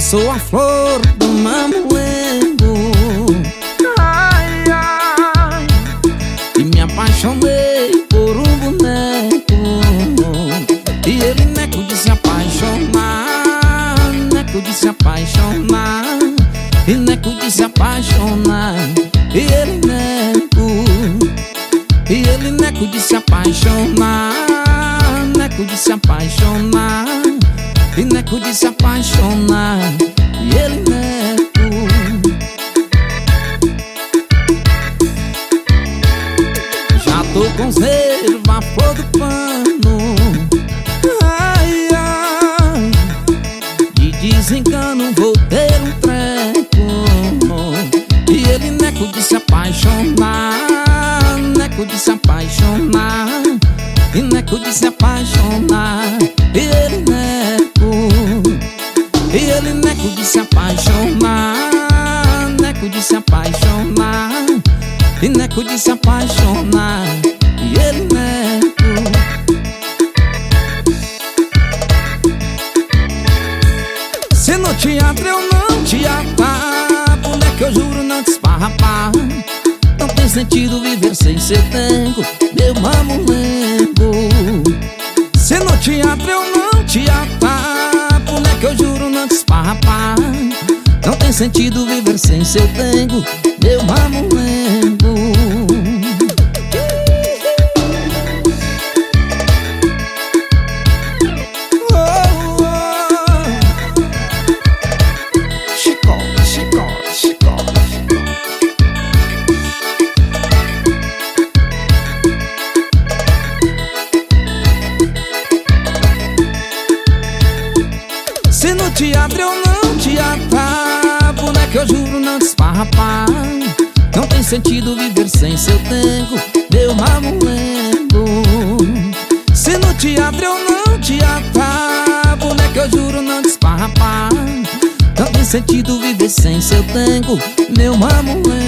sou a flor do mamulengo. Ai, ai, e me apaixonei por um boneco. E ele neco de se apaixonar, neco de se apaixonar, e neco de se apaixonar. E ele neco de se apaixonar, neco de se apaixonar, e neco de se apaixonar. E ele neco. Já tô com serva, flor do pano. Ai, ai, de desencano vou ter um treco. E ele neco de se apaixonar, neco de se apaixonar, e neco de se apaixonar. E ele neco de se apaixonar, neco de se apaixonar, e neco de se apaixonar. E ele neco. Se no teatro eu não te atar, boneca, eu juro não te esparrapar. Não tem sentido viver sem seu tango, meu mamulengo. Se no teatro eu não te atar, boneca, eu juro não te esparrapar. Não tem sentido viver sem seu tango, meu mamulengo. Oh, oh. Chicote, chicote, chicote. Se no teatro eu não te atar, boneca, eu juro não te esparrapar. Não tem sentido viver sem seu tango, meu mamulengo. Se no teatro eu não te atar, boneca, eu juro não te esparrapar. Não tem sentido viver sem seu tango, meu mamulengo.